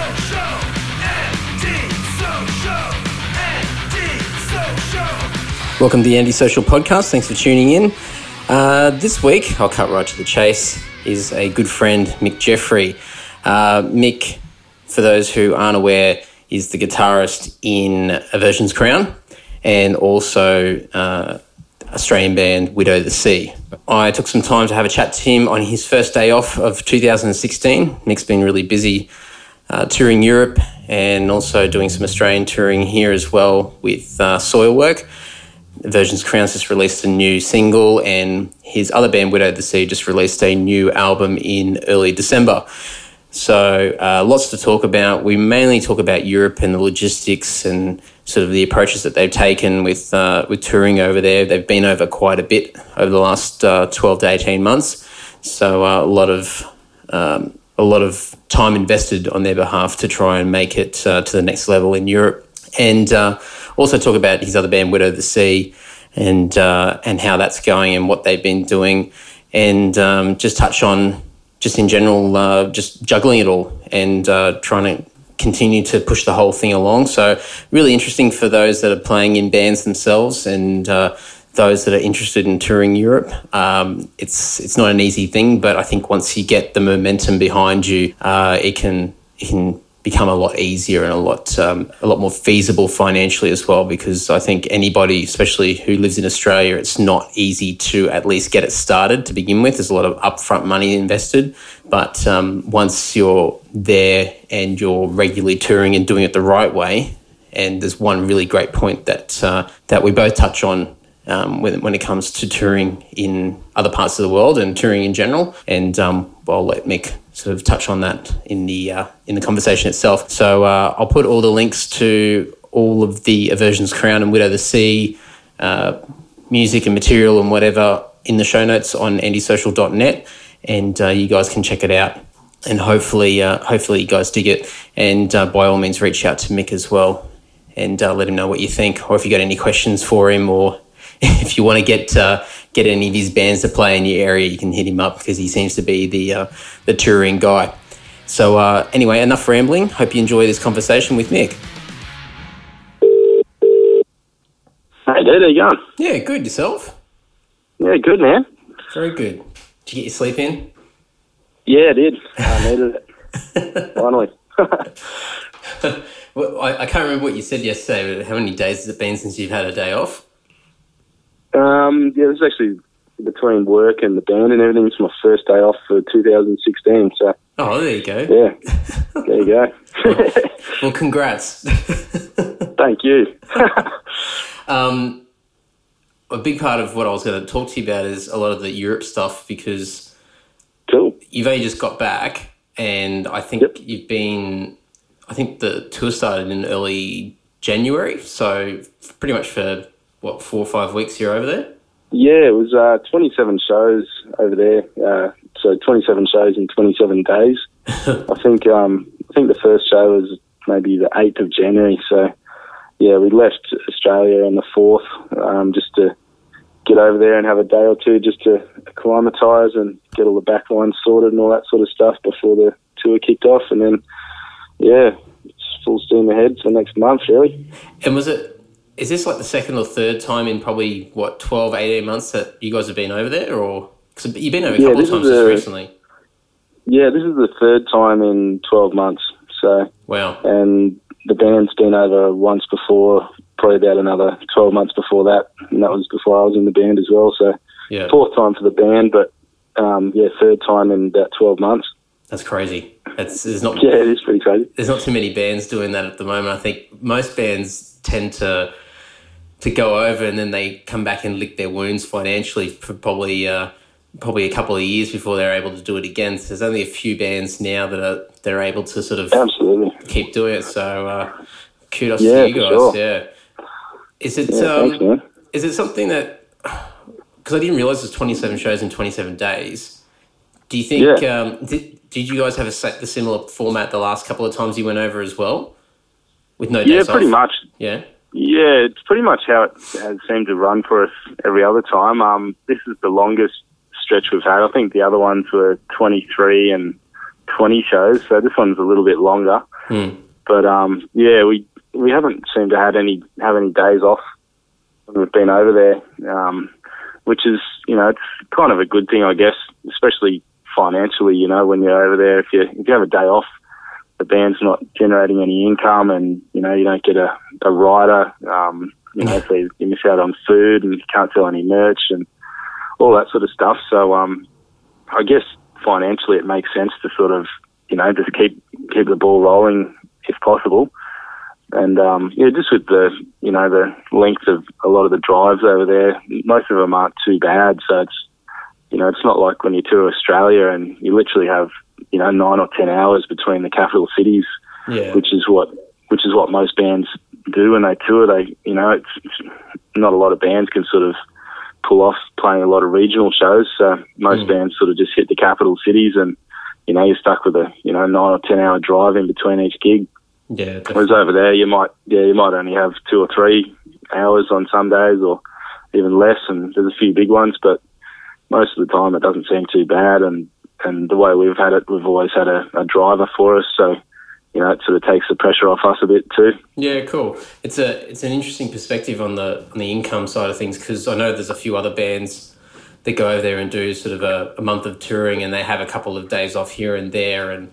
Welcome to the Antisocial Podcast. Thanks for tuning in. This week, I'll cut right to the chase, is a good friend, Mick Jeffrey. Mick, for those who aren't aware, is the guitarist in Aversion's Crown and also Australian band Widow the Sea. I took some time to have a chat to him on his first day off of 2016. Mick's been really busy touring Europe and also doing some Australian touring here as well with Soilwork. Aversion's Crown just released a new single, and his other band, Widow the Sea, just released a new album in early December. So lots to talk about. We mainly talk about Europe and the logistics and sort of the approaches that they've taken with touring over there. They've been over quite a bit over the last 12 to 18 months. So a lot of time invested on their behalf to try and make it to the next level in Europe. And also talk about his other band, Widow the Sea, and how that's going and what they've been doing, and just touch on, just in general, just juggling it all and trying to continue to push the whole thing along. So really interesting for those that are playing in bands themselves and those that are interested in touring Europe. It's not an easy thing, but I think once you get the momentum behind you, it can become a lot easier and a lot more feasible financially as well, because I think anybody, especially who lives in Australia, it's not easy to at least get it started to begin with. There's a lot of upfront money invested, but once you're there and you're regularly touring and doing it the right way, and there's one really great point that we both touch on when it comes to touring in other parts of the world and touring in general, and I'll let Mick sort of touch on that in the conversation itself. So I'll put all the links to all of the Aversion's Crown and Widow the Sea music and material and whatever in the show notes on antisocial.net, and you guys can check it out. And hopefully you guys dig it. And by all means, reach out to Mick as well and let him know what you think, or if you got any questions for him, or if you want to get any of his bands to play in your area, you can hit him up, because he seems to be the touring guy. So anyway, enough rambling. Hope you enjoy this conversation with Mick. Hey, dude, how you going? Yeah, good. Yourself? Yeah, good, man. Very good. Did you get your sleep in? Yeah, I did. I needed it. Finally. Well, I can't remember what you said yesterday, but how many days has it been since you've had a day off? Yeah, it was actually between work and the band and everything. It's my first day off for 2016, so... Oh, there you go. Yeah, there you go. Well, congrats. Thank you. A big part of what I was going to talk to you about is a lot of the Europe stuff, because cool. You've only just got back, and I think I think the tour started in early January, so pretty much for... 4 or 5 weeks you're over there? Yeah, it was 27 shows over there. So 27 shows in 27 days. I think the first show was maybe the 8th of January. So yeah, we left Australia on the 4th just to get over there and have a day or two just to acclimatise and get all the back lines sorted and all that sort of stuff before the tour kicked off. And then, yeah, it's full steam ahead for the next month, really. And is this like the second or third time in probably, 12, 18 months that you guys have been over there? Or because you've been over a couple of times just recently. Yeah, this is the third time in 12 months. So wow. And the band's been over once before, probably about another 12 months before that, and that was before I was in the band as well. So yeah. Fourth time for the band, but third time in about 12 months. That's crazy. Yeah, it is pretty crazy. There's not too many bands doing that at the moment. I think most bands tend to go over and then they come back and lick their wounds financially for probably a couple of years before they're able to do it again. So there's only a few bands now that they're able to sort of absolutely keep doing it. So kudos to you guys. Sure. Yeah. Is it thanks, man. Is it something that, because I didn't realise there's 27 shows in 27 days. Do you think did you guys have the similar format the last couple of times you went over as well, with no days off? Yeah, pretty much. Yeah. Yeah, it's pretty much how it has seemed to run for us every other time. This is the longest stretch we've had. I think the other ones were 23 and 20 shows, so this one's a little bit longer. But yeah, we haven't seemed to have any days off when we've been over there, which is, you know, it's kind of a good thing, I guess, especially financially. You know, when you're over there, if you have a day off, the band's not generating any income, and you know you don't get a rider. You know, so you miss out on food and you can't sell any merch and all that sort of stuff. So I guess financially it makes sense to sort of, you know, just keep the ball rolling if possible. And yeah, just with the, you know, the length of a lot of the drives over there, most of them aren't too bad. So it's, you know, it's not like when you tour Australia and you literally have, you know, 9 or 10 hours between the capital cities, which is what most bands do when they tour. They, you know, it's not a lot of bands can sort of pull off playing a lot of regional shows. So most bands sort of just hit the capital cities, and you know, you're stuck with a, you know, 9 or 10 hour drive in between each gig. Yeah. Definitely. Whereas over there, you might only have 2 or 3 hours on some days, or even less. And there's a few big ones, but most of the time it doesn't seem too bad. And the way we've had it, we've always had a driver for us. So, you know, it sort of takes the pressure off us a bit too. Yeah, cool. It's an interesting perspective on the income side of things, because I know there's a few other bands that go over there and do sort of a month of touring, and they have a couple of days off here and there, and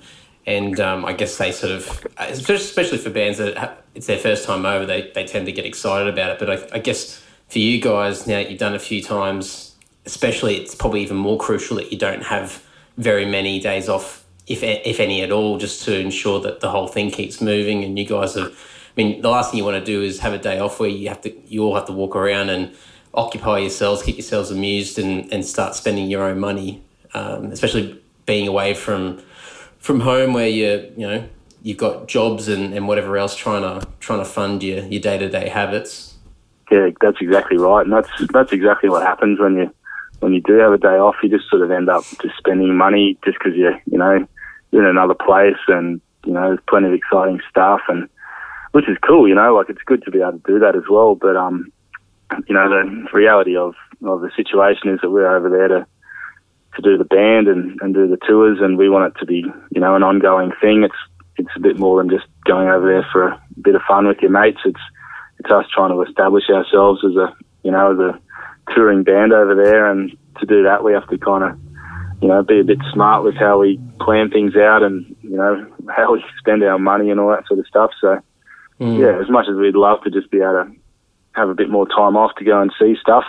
I guess they sort of, especially for bands that it's their first time over, they tend to get excited about it. But I guess for you guys, now that you've done a few times, especially, it's probably even more crucial that you don't have very many days off, if any at all, just to ensure that the whole thing keeps moving. And you guys have, I mean, the last thing you want to do is have a day off where you all have to walk around and occupy yourselves, keep yourselves amused, and start spending your own money, especially being away from home where you've got jobs and whatever else trying to fund your day-to-day habits. Yeah, that's exactly right, and that's exactly what happens when you do have a day off. You just sort of end up just spending money just because you're in another place, and you know there's plenty of exciting stuff, and which is cool. You know, like it's good to be able to do that as well. But you know, the reality of the situation is that we're over there to do the band and do the tours, and we want it to be, you know, an ongoing thing. It's a bit more than just going over there for a bit of fun with your mates. It's us trying to establish ourselves as a touring band over there, and to do that we have to kind of, you know, be a bit smart with how we plan things out, and you know how we spend our money and all that sort of stuff. So yeah, as much as we'd love to just be able to have a bit more time off to go and see stuff,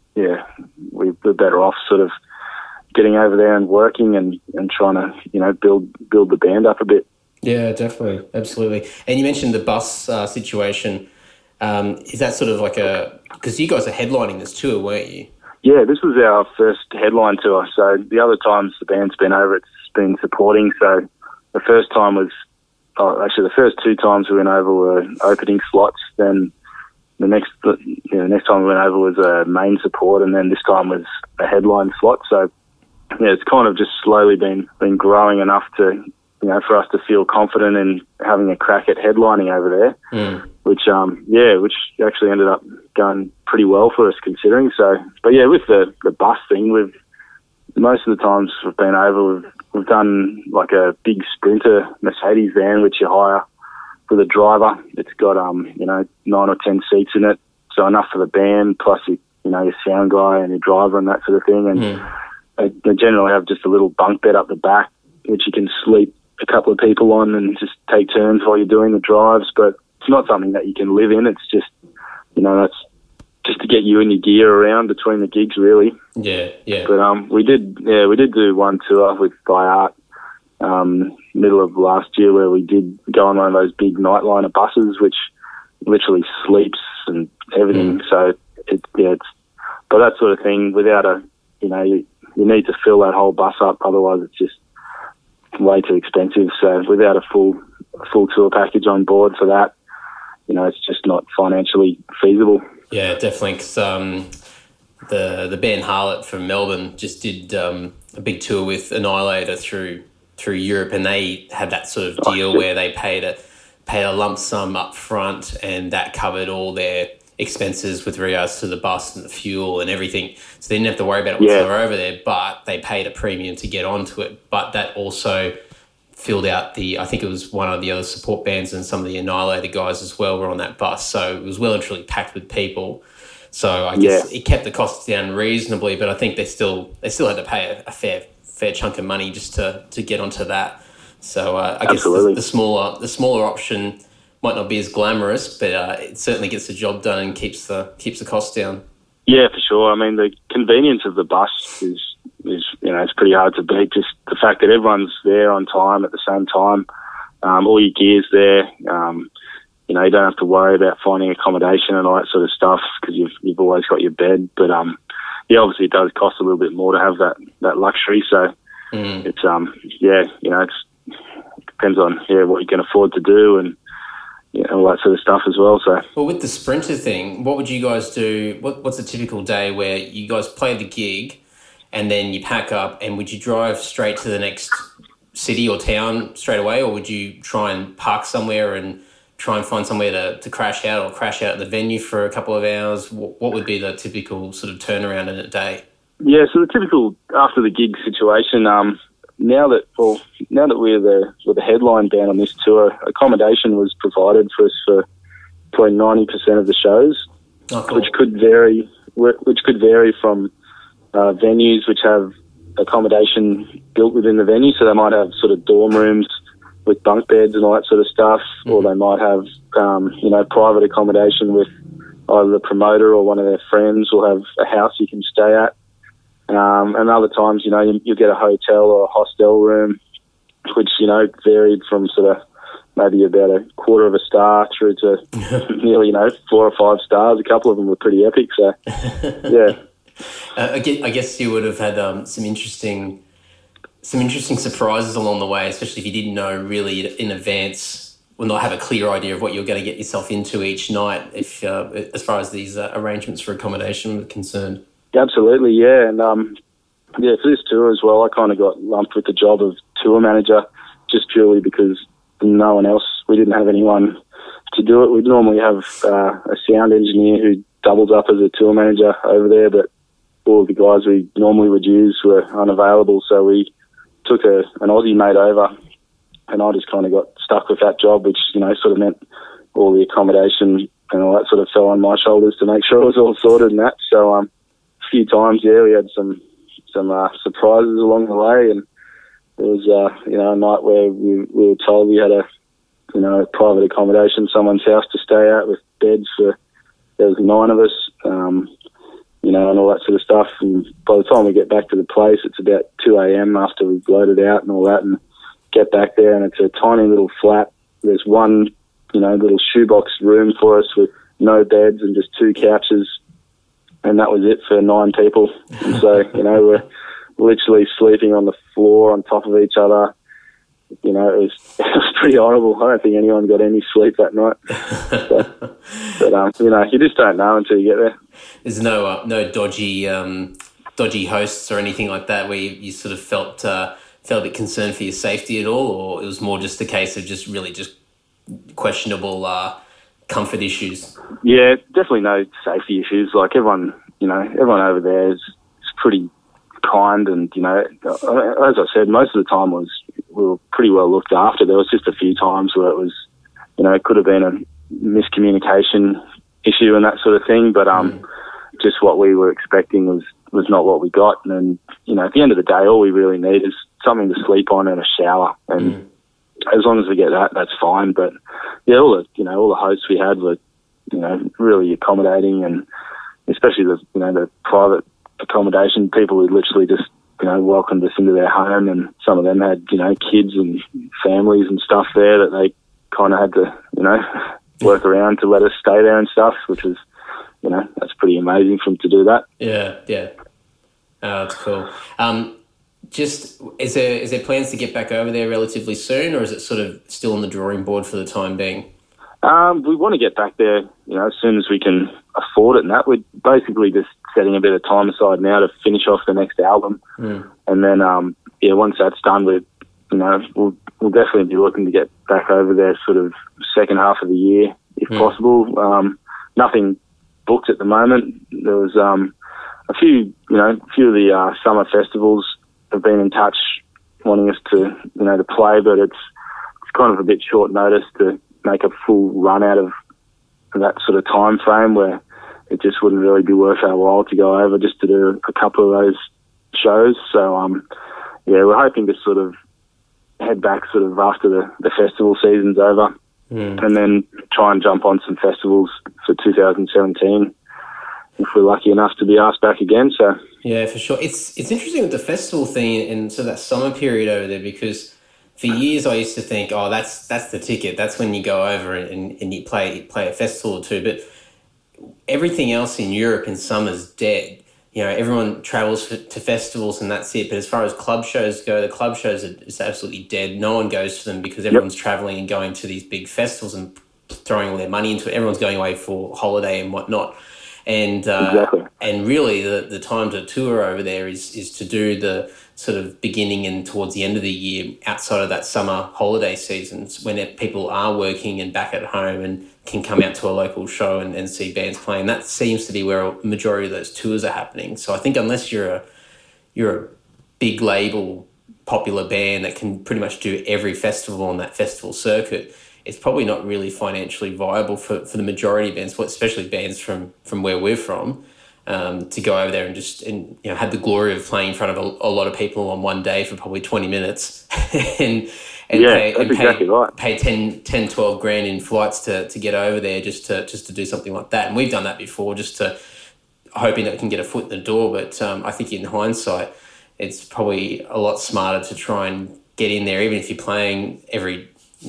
we're better off sort of getting over there and working and trying to, you know, build the band up a bit. Yeah, definitely, absolutely. And you mentioned the bus situation. Is that sort of like because you guys are headlining this tour, weren't you? Yeah, this was our first headline tour. So the other times the band's been over, it's been supporting. So the first time was, actually the first 2 times we went over were opening slots. Then the next time we went over was a main support, and then this time was a headline slot. So yeah, it's kind of just slowly been growing enough to, you know, for us to feel confident in having a crack at headlining over there, which actually ended up going pretty well for us considering. So, but yeah, with the bus thing, most of the times we've been over, we've done like a big Sprinter Mercedes van, which you hire with a driver. It's got 9 or 10 seats in it, so enough for the band, plus your sound guy and your driver and that sort of thing. And they generally have just a little bunk bed up the back, which you can sleep a couple of people on and just take turns while you're doing the drives. But it's not something that you can live in. It's just, you know, that's just to get you and your gear around between the gigs, really. Yeah. But we did do one tour with By Art, middle of last year, where we did go on one of those big nightliner buses, which literally sleeps and everything. So it's but that sort of thing, without you need to fill that whole bus up, otherwise it's just way too expensive. So without a full tour package on board for that, you know, it's just not financially feasible. Yeah, definitely. Because the band Harlot from Melbourne just did a big tour with Annihilator through Europe, and they had that sort of deal where they paid a lump sum up front, and that covered all their expenses with regards to the bus and the fuel and everything. So they didn't have to worry about it once they were over there, but they paid a premium to get onto it. But that also filled out I think it was one of the other support bands and some of the Annihilator guys as well were on that bus. So it was well and truly packed with people. So I guess it kept the costs down reasonably, but I think they still had to pay a fair chunk of money just to get onto that. So I guess the smaller option might not be as glamorous, but it certainly gets the job done and keeps the costs down. Yeah, for sure. I mean, the convenience of the bus is it's pretty hard to beat. Just the fact that everyone's there on time at the same time, all your gear's there. You don't have to worry about finding accommodation and all that sort of stuff because you've always got your bed. But obviously it does cost a little bit more to have that luxury. So it's it depends on what you can afford to do and all that sort of stuff as well. So, well, with the Sprinter thing, what would you guys do? What's a typical day where you guys play the gig and then you pack up, and would you drive straight to the next city or town straight away, or would you try and park somewhere and try and find somewhere to crash out, or crash out at the venue for a couple of hours? What would be the typical sort of turnaround in a day? Yeah, so the typical after the gig situation, now that we're the headline band on this tour, accommodation was provided for us for probably 90% of the shows, which could vary from venues which have accommodation built within the venue. So they might have sort of dorm rooms with bunk beds and all that sort of stuff, or they might have private accommodation with either the promoter or one of their friends, will have a house you can stay at. And other times, you get a hotel or a hostel room, which, varied from sort of maybe about a quarter of a star through to nearly, 4 or 5 stars. A couple of them were pretty epic. So, yeah. I guess you would have had some interesting surprises along the way, especially if you didn't know really in advance, or not have a clear idea of what you're going to get yourself into each night, if as far as these arrangements for accommodation were concerned. Absolutely, yeah. And for this tour as well, I kind of got lumped with the job of tour manager just purely because no one else, we didn't have anyone to do it. We'd normally have a sound engineer who doubles up as a tour manager over there, but all of the guys we normally would use were unavailable, so we took an Aussie mate over, and I just kind of got stuck with that job, which, sort of meant all the accommodation and all that sort of fell on my shoulders to make sure it was all sorted and that. So a few times, we had some surprises along the way, and there was a night where we were told we had a private accommodation, someone's house to stay at with beds for, there was 9 of us, and all that sort of stuff. And by the time we get back to the place, it's about 2 a.m. after we've loaded out and all that, and get back there, and it's a tiny little flat. There's one, little shoebox room for us with no beds and just 2 couches, and that was it for 9 people. And so, we're literally sleeping on the floor on top of each other. It was pretty horrible. I don't think anyone got any sleep that night. But you just don't know until you get there. There's no dodgy hosts or anything like that where you sort of felt a bit concerned for your safety at all, or it was more just a case of just questionable comfort issues? Yeah, definitely no safety issues. Like everyone over there is pretty kind, and as I said, most of the time we were pretty well looked after. There was just a few times where it was, it could have been a miscommunication issue and that sort of thing, but just what we were expecting was not what we got. And at the end of the day, all we really need is something to sleep on and a shower, and as long as we get that, that's fine. But all the hosts we had were really accommodating, and especially the private accommodation, people would literally just welcomed us into their home, and some of them had kids and families and stuff there that they kind of had to work around to let us stay there and stuff, which was that's pretty amazing for them to do that. Yeah. That's cool. Just is there plans to get back over there relatively soon, or is it sort of still on the drawing board for the time being? We want to get back there, as soon as we can afford it, and that we're basically just setting a bit of time aside now to finish off the next album, and then once that's done, we'll definitely be looking to get back over there sort of second half of the year if possible. Nothing booked at the moment. There was a few of the summer festivals have been in touch wanting us to play, but it's kind of a bit short notice to make a full run out of that sort of time frame where it just wouldn't really be worth our while to go over just to do a couple of those shows. So, we're hoping to sort of head back sort of after the festival season's over and then try and jump on some festivals for 2017 if we're lucky enough to be asked back again. So yeah, for sure. It's interesting with the festival thing and so that summer period over there, because for years I used to think, oh, that's the ticket. That's when you go over and you play a festival or two. But everything else in Europe in summer's dead. You know, everyone travels to festivals and that's it. But as far as club shows go, the club shows are absolutely dead. No one goes to them because everyone's travelling and going to these big festivals and throwing all their money into it. Everyone's going away for holiday and whatnot. And exactly. And really the time to tour over there is to do the sort of beginning and towards the end of the year outside of that summer holiday seasons when people are working and back at home and can come out to a local show and see bands playing. That seems to be where a majority of those tours are happening. So I think unless you're a big label popular band that can pretty much do every festival on that festival circuit, it's probably not really financially viable for the majority of bands, especially bands from where we're from, to go over there and just have the glory of playing in front of a lot of people on one day for probably 20 minutes and pay 10, 12 grand in flights to get over there just to do something like that. And we've done that before just to hoping that we can get a foot in the door. But I think in hindsight, it's probably a lot smarter to try and get in there, even if you're playing every,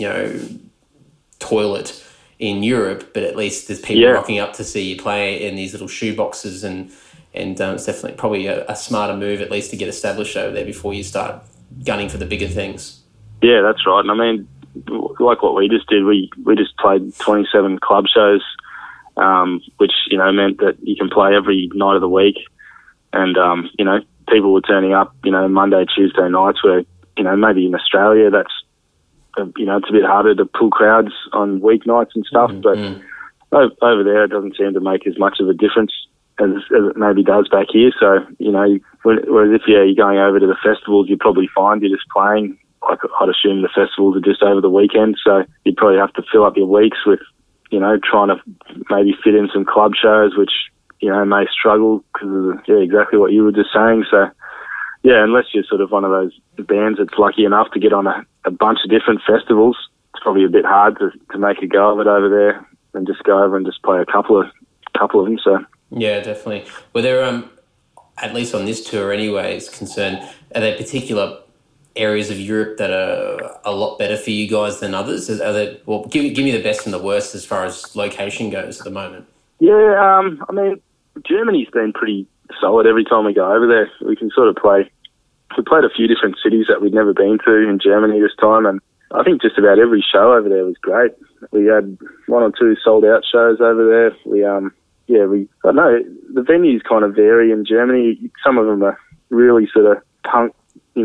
toilet in Europe, but at least there's people rocking up to see you play in these little shoe boxes, and it's definitely probably a smarter move at least to get established over there before you start gunning for the bigger things. Yeah, that's right. And I mean, like what we just did, we just played 27 club shows, which, meant that you can play every night of the week. And, people were turning up, Monday, Tuesday nights where, maybe in Australia that's, it's a bit harder to pull crowds on weeknights and stuff, but over there it doesn't seem to make as much of a difference as it maybe does back here. So, whereas if you're going over to the festivals, you probably find you're just playing, like I'd assume the festivals are just over the weekend, so you'd probably have to fill up your weeks with, trying to maybe fit in some club shows, which, may struggle because of exactly what you were just saying. So, yeah, unless you're sort of one of those bands that's lucky enough to get on a bunch of different festivals, it's probably a bit hard to make a go of it over there and just go over and just play a couple of them. So yeah, definitely. Were there, at least on this tour anyway, is concerned, are there particular areas of Europe that are a lot better for you guys than others? Are there, well, give me the best and the worst as far as location goes at the moment. Yeah, I mean, Germany's been pretty solid every time we go over there. We can sort of play. We played a few different cities that we'd never been to in Germany this time, and I think just about every show over there was great. We had one or two sold out shows over there. I don't know, the venues kind of vary in Germany. Some of them are really sort of punk,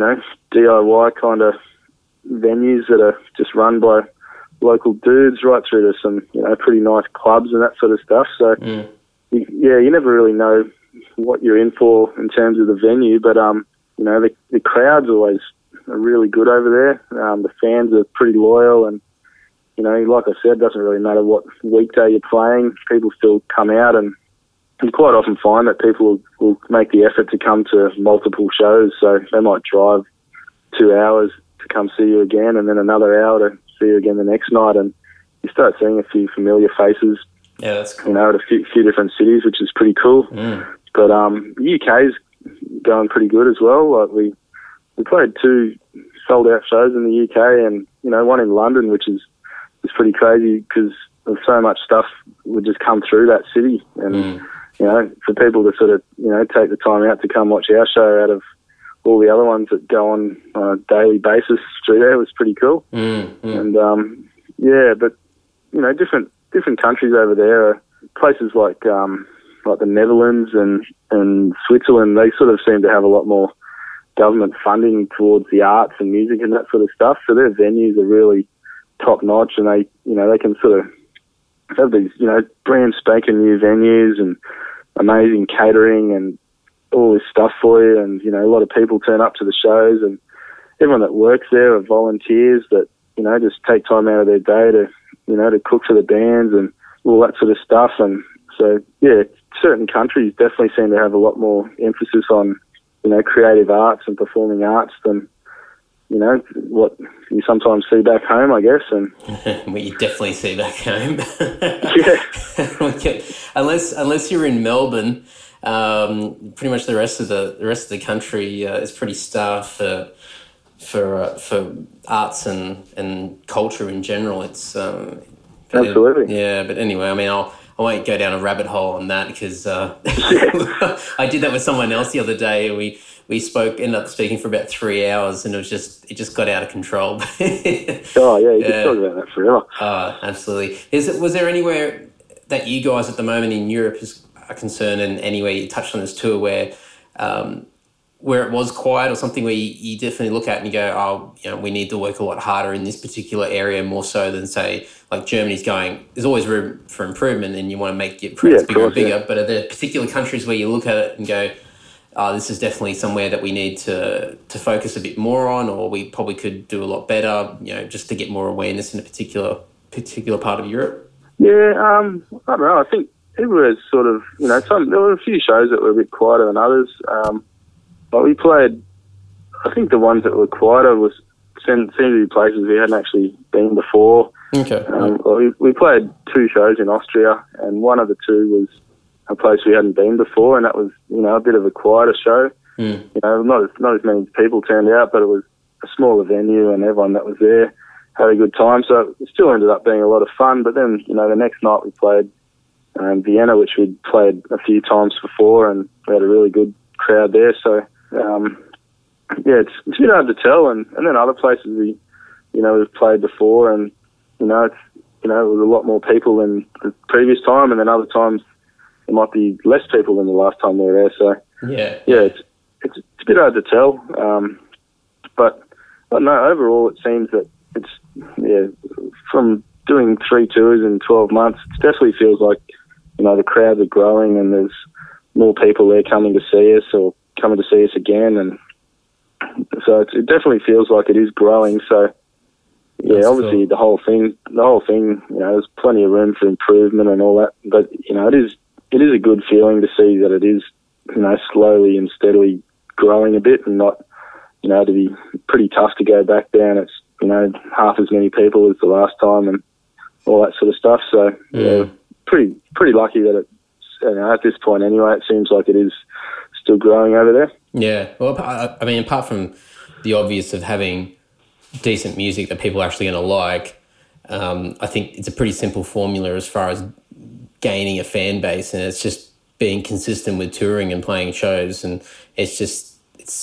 DIY kind of venues that are just run by local dudes, right through to some, pretty nice clubs and that sort of stuff. So, you never really know what you're in for in terms of the venue, but the crowds always are really good over there. The fans are pretty loyal, and like I said, it doesn't really matter what weekday you're playing, people still come out, and you quite often find that people will make the effort to come to multiple shows, so they might drive 2 hours to come see you again and then another hour to see you again the next night, and you start seeing a few familiar faces. Yeah, that's cool. At a few different cities, which is pretty cool. But the UK's going pretty good as well. Like we played 2 sold out shows in the UK, and one in London, which is pretty crazy because of so much stuff would just come through that city, and for people to sort of take the time out to come watch our show out of all the other ones that go on a daily basis through there was pretty cool. And but different countries over there are places like the Netherlands and Switzerland. They sort of seem to have a lot more government funding towards the arts and music and that sort of stuff. So their venues are really top notch, and they can sort of have these brand spanking new venues and amazing catering and all this stuff for you, and a lot of people turn up to the shows, and everyone that works there are volunteers that, you know, just take time out of their day to, you know, to cook for the bands and all that sort of stuff. And so, yeah, certain countries definitely seem to have a lot more emphasis on, you know, creative arts and performing arts than, you know, what you sometimes see back home, I guess. And what you definitely see back home. Yeah. Unless you're in Melbourne, pretty much the rest of the country is pretty starved for arts and culture in general. It's absolutely. But anyway, I mean, I won't go down a rabbit hole on that because I did that with someone else the other day. Ended up speaking for about 3 hours, and it just got out of control. Oh yeah, you could talk about that forever. Absolutely. Was there anywhere that you guys at the moment in Europe are concerned, and anywhere you touched on this tour where it was quiet, or something where you definitely look at and you go, oh, you know, we need to work a lot harder in this particular area more so than, say, like Germany's going, there's always room for improvement and you want to make your crowds bigger and bigger. But are there particular countries where you look at it and go, oh, this is definitely somewhere that we need to focus a bit more on, or we probably could do a lot better, you know, just to get more awareness in a particular part of Europe? Yeah, I don't know. I think everywhere's sort of, you know, there were a few shows that were a bit quieter than others. But we played, I think the ones that were quieter seemed to be places we hadn't actually been before. Okay. We played 2 shows in Austria, and one of the 2 was a place we hadn't been before, and that was, you know, a bit of a quieter show. You know, not as many people turned out, but it was a smaller venue, and everyone that was there had a good time. So it still ended up being a lot of fun. But then, you know, the next night we played Vienna, which we'd played a few times before, and we had a really good crowd there. So yeah, it's a bit hard to tell. And then other places we've played before, and it was a lot more people than the previous time, and then other times there might be less people than the last time we were there. So yeah, it's a bit hard to tell. But no, overall it seems that it's from doing 3 tours in 12 months, it definitely feels like, you know, the crowds are growing and there's more people there coming to see us or coming to see us again, and so it definitely feels like it is growing. So yeah, that's obviously cool. the whole thing, you know, there's plenty of room for improvement and all that, but you know, it is a good feeling to see that it is, you know, slowly and steadily growing a bit, and not, you know, to be pretty tough to go back down. It's, you know, half as many people as the last time and all that sort of stuff. So yeah, pretty lucky that it's, you know, at this point anyway, it seems like it is still growing over there. Yeah, well, I mean, apart from the obvious of having decent music that people are actually going to like, I think it's a pretty simple formula as far as gaining a fan base, and it's just being consistent with touring and playing shows. And it's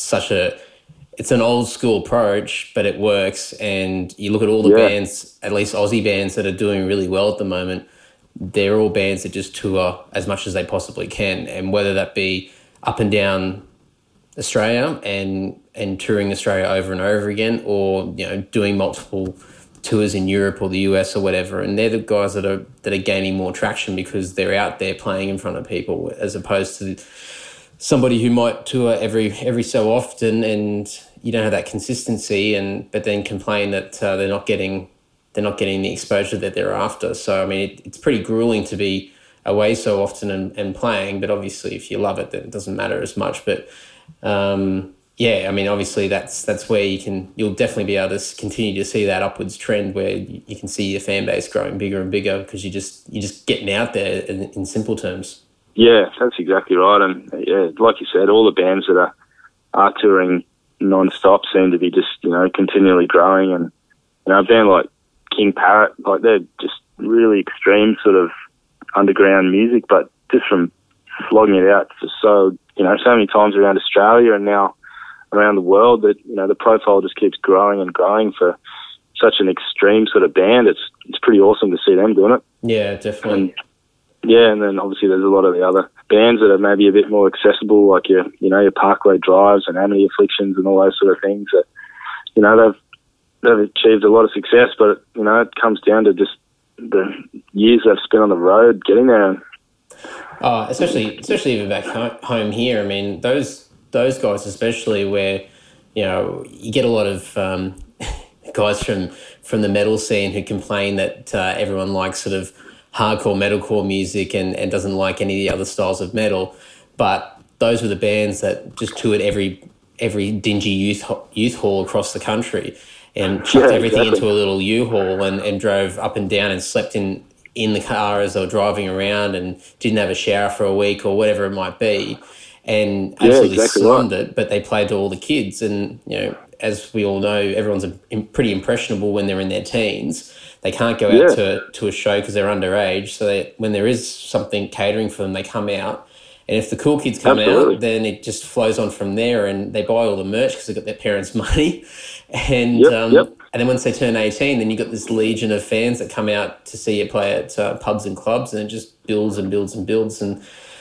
an old school approach, but it works. And you look at all the bands, at least Aussie bands, that are doing really well at the moment, they're all bands that just tour as much as they possibly can. And whether that be up and down Australia and touring Australia over and over again, or, you know, doing multiple tours in Europe or the US or whatever, and they're the guys that are gaining more traction because they're out there playing in front of people, as opposed to somebody who might tour every so often and you don't have that consistency, but then complain that they're not getting the exposure that they're after. So I mean, it's pretty grueling to be away so often and playing, but obviously if you love it, then it doesn't matter as much. But yeah, I mean, obviously that's where you'll definitely be able to continue to see that upwards trend where you can see your fan base growing bigger and bigger because you're just getting out there in simple terms. Yeah, that's exactly right. And yeah, like you said, all the bands that are touring non-stop seem to be just, you know, continually growing. And, you know, a band like King Parrot, like, they're just really extreme sort of underground music, but just from flogging it out for so many times around Australia and now around the world, that, you know, the profile just keeps growing and growing for such an extreme sort of band. It's pretty awesome to see them doing it. Yeah, definitely. And then obviously there's a lot of the other bands that are maybe a bit more accessible, like your Parkway Drives and Amity Afflictions and all those sort of things that, you know, they've achieved a lot of success, but, you know, it comes down to just the years they've spent on the road getting there. Oh, especially even back home here. I mean, those guys especially, where you get a lot of guys from the metal scene who complain that everyone likes sort of hardcore metalcore music and doesn't like any of the other styles of metal. But those were the bands that just toured every dingy youth hall across the country and chucked everything into a little U-Haul and drove up and down and slept in the car as they were driving around and didn't have a shower for a week or whatever it might be, and absolutely slummed it. But they played to all the kids, and as we all know, everyone's pretty impressionable when they're in their teens. They can't go out to a show because they're underage, so when there is something catering for them, they come out. And if the cool kids come out, then it just flows on from there, and they buy all the merch because they've got their parents' money. And and then once they turn 18, then you've got this legion of fans that come out to see you play at pubs and clubs, and it just builds and builds and builds. And,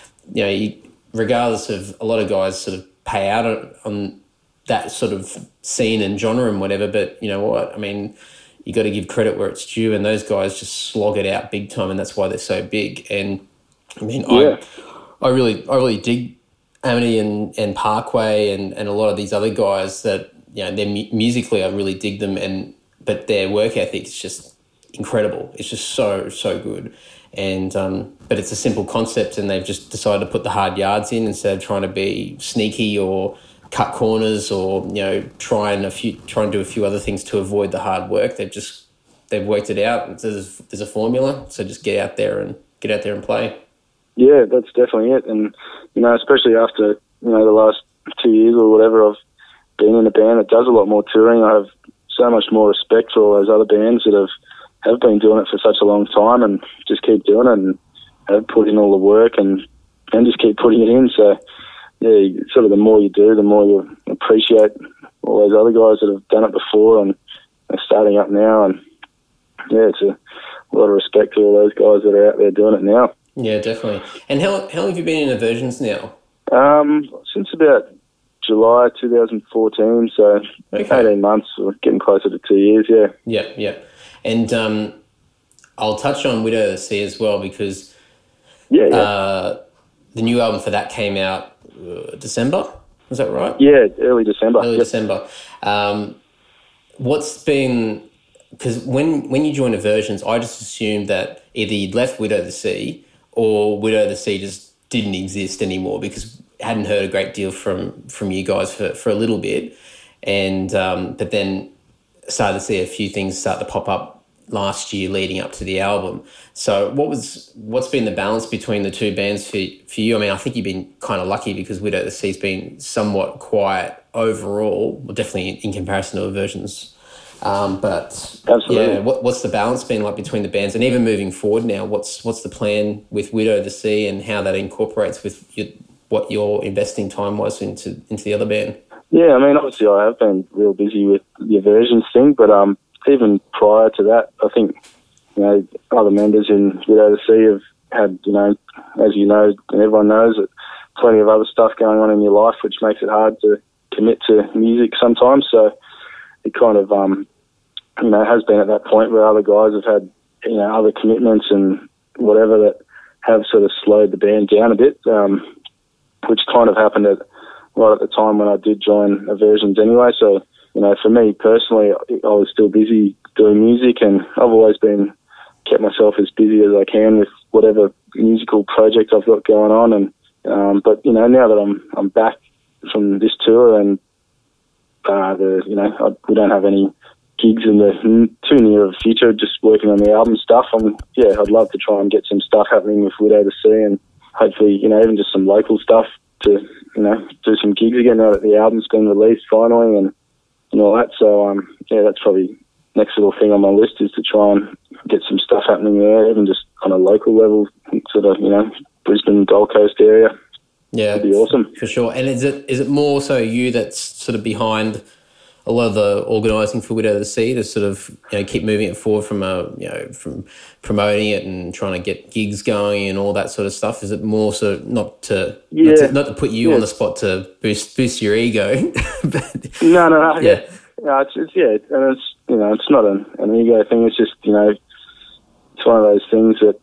regardless of, a lot of guys sort of pay out on that sort of scene and genre and whatever, but you know what? I mean, you got to give credit where it's due, and those guys just slog it out big time, and that's why they're so big. And, I mean, I really dig Amity and Parkway and a lot of these other guys that, they're musically, I really dig them, but their work ethic is just incredible. It's just so good. And but it's a simple concept, and they've just decided to put the hard yards in instead of trying to be sneaky or cut corners or try and do a few other things to avoid the hard work. They've worked it out. There's a formula, so just get out there and play. Yeah, that's definitely it. And, especially after, the last 2 years or whatever, I've been in a band that does a lot more touring. I have so much more respect for all those other bands that have been doing it for such a long time and just keep doing it and have put in all the work and just keep putting it in. So, yeah, sort of the more you do, the more you appreciate all those other guys that have done it before and are starting up now. And, yeah, it's a lot of respect to all those guys that are out there doing it now. Yeah, definitely. And how long have you been in Aversions now? Since about July 2014, so 18 months, or getting closer to 2 years, yeah. Yeah. And I'll touch on Widow of the Sea as well, because the new album for that came out December, is that right? Yeah, early December. December. What's been... Because when you joined Aversions, I just assumed that either you'd left Widow of the Sea or Widow of the Sea just didn't exist anymore, because I hadn't heard a great deal from you guys for a little bit. And but then started to see a few things start to pop up last year leading up to the album. So what's been the balance between the two bands for you? I mean, I think you've been kind of lucky because Widow of the Sea's been somewhat quiet overall, well, definitely in comparison to Aversions. But absolutely, yeah, what's the balance been like between the bands, and even moving forward now? What's the plan with Widow of the Sea and how that incorporates with what you're investing time was into the other band? Yeah, I mean, obviously I have been real busy with the Aversions thing, but even prior to that, I think other members in Widow of the Sea have had as you know and everyone knows, that plenty of other stuff going on in your life, which makes it hard to commit to music sometimes. So it kind of has been at that point where other guys have had other commitments and whatever that have sort of slowed the band down a bit, which kind of happened right at the time when I did join Aversions anyway. So for me personally, I was still busy doing music, and I've always kept myself as busy as I can with whatever musical project I've got going on. And but now that I'm back from this tour, and we don't have any gigs in the too near of the future, just working on the album stuff. I'd love to try and get some stuff happening with Widow of the Sea, and hopefully, even just some local stuff to, do some gigs again now that the album's been released finally and all that. So, that's probably next little thing on my list, is to try and get some stuff happening there, even just on a local level, sort of, Brisbane, Gold Coast area. Yeah, it'd be awesome. For sure. And is it more so you that's sort of behind a lot of the organising for Widow of the Sea to sort of keep moving it forward from from promoting it and trying to get gigs going and all that sort of stuff? Is it more so not to put you on the spot to boost your ego? But, no. Yeah. No, it's and it's not an ego thing. It's just it's one of those things that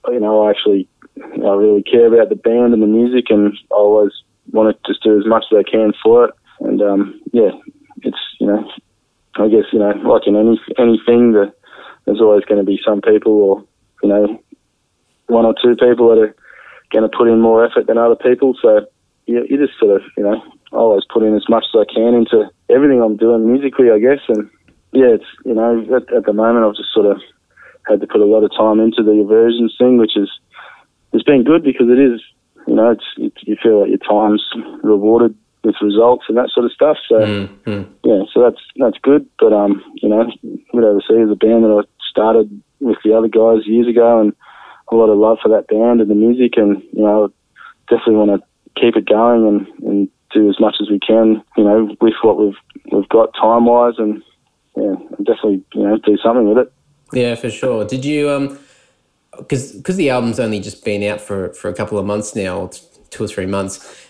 I really care about the band and the music, and I always want to just do as much as I can for it. And it's, I guess, like in anything, there's always going to be some people, or, one or two people that are going to put in more effort than other people. So you just sort of, I always put in as much as I can into everything I'm doing musically, I guess. And yeah, it's, at the moment I've just sort of had to put a lot of time into the Aversions thing, which it's been good because it is, you feel like your time's rewarded with results and that sort of stuff. So yeah, so that's good. But Widow of the Sea is a band that I started with the other guys years ago, and a lot of love for that band and the music, and I definitely want to keep it going and do as much as we can, with what we've got time wise, and yeah, definitely do something with it. Yeah, for sure. Did you because the album's only just been out for a couple of months now, 2 or 3 months,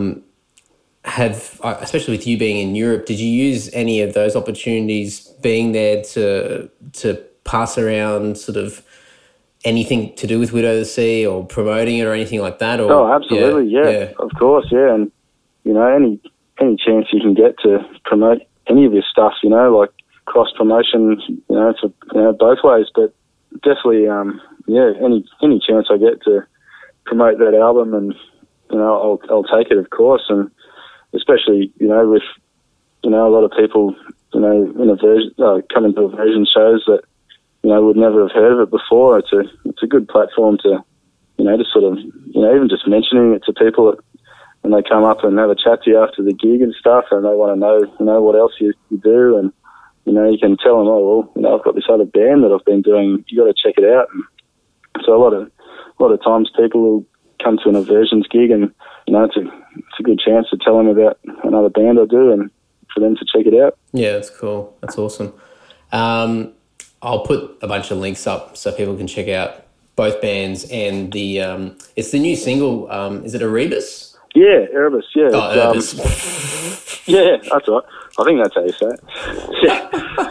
especially with you being in Europe, did you use any of those opportunities being there to pass around sort of anything to do with Widow of the Sea or promoting it or anything like that? Or, oh, absolutely, yeah, of course, yeah. And any chance you can get to promote any of your stuff, like cross promotion, to both ways. But definitely, any chance I get to promote that album, and I'll take it, of course. And especially with a lot of people in coming to Aversion shows that would never have heard of it before. It's a good platform to to sort of even just mentioning it to people when they come up and have a chat to you after the gig and stuff, and they want to know what else you do, and you can tell them, oh well, I've got this other band that I've been doing, you got to check it out. And so a lot of times people will come to an Aversions gig, and it's a good chance to tell them about another band I do and for them to check it out. Yeah, that's cool. That's awesome. I'll put a bunch of links up so people can check out both bands, and it's the new single. Is it Erebus? Yeah, Erebus. Yeah. Oh, Erebus. Yeah, that's right. I think that's how you say it. Yeah.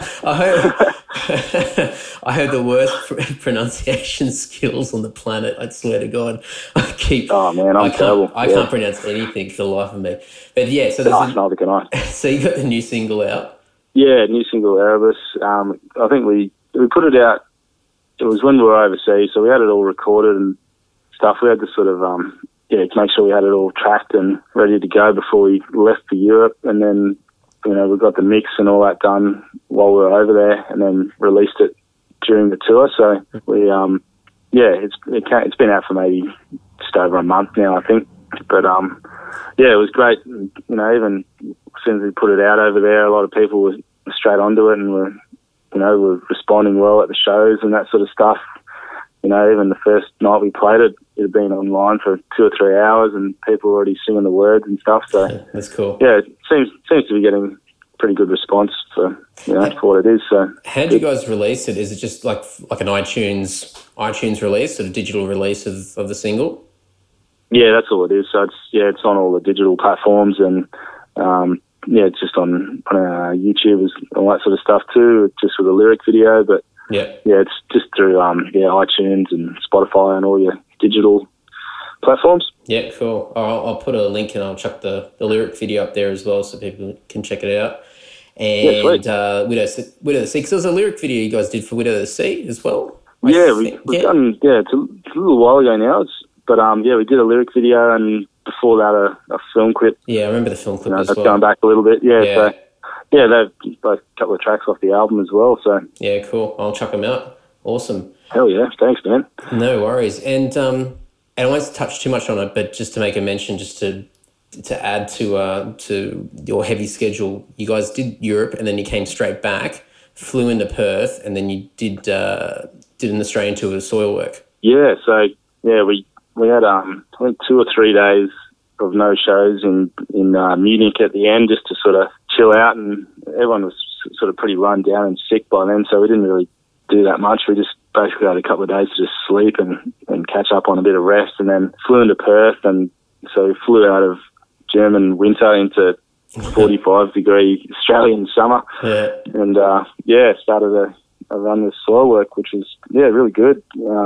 I heard the worst pronunciation skills on the planet. I swear to God, Oh man, I'm terrible. I can't pronounce anything for the life of me. But yeah, so neither can I. So you got the new single out. Yeah, new single Erebus. I think we put it out. It was when we were overseas, so we had it all recorded and stuff. We had to sort of to make sure we had it all tracked and ready to go before we left for Europe, and then we got the mix and all that done while we were over there, and then released it during the tour. So we it's been out for maybe just over a month now, I think. But it was great. Even as soon as we put it out over there, a lot of people were straight onto it and were responding well at the shows and that sort of stuff. Even the first night we played it, it had been online for 2 or 3 hours, and people were already singing the words and stuff. So that's cool. Yeah, it seems to be getting pretty good response for for what it is. So how did you guys release it? Is it just like an iTunes release, sort of digital release of the single? Yeah, that's all it is. So it's on all the digital platforms, and it's just on YouTube and all that sort of stuff too, just with a lyric video. But it's just through iTunes and Spotify and all your digital platforms. Yeah, cool. I'll put a link and I'll chuck the lyric video up there as well so people can check it out. And Widow of the Sea, because there was a lyric video you guys did for Widow of the Sea as well. We've done. Yeah, it's a little while ago now. But we did a lyric video, and before that a film clip. Yeah, I remember the film clip as well. That's going back a little bit. Yeah. So they've both a couple of tracks off the album as well. So yeah, cool. I'll chuck them out. Awesome. Hell yeah, thanks, man. No worries. And I won't touch too much on it, but just to make a mention, just to add to your heavy schedule, you guys did Europe and then you came straight back, flew into Perth, and then you did an Australian tour with Soilwork. Yeah, so we had I think 2 or 3 days of no shows in Munich at the end, just to sort of chill out, and everyone was sort of pretty run down and sick by then, so we didn't really do that much. We just basically had a couple of days to just sleep and catch up on a bit of rest, and then flew into Perth, and so we flew out of German winter into 45-degree Australian summer, and started a run with Soilwork, which was really good.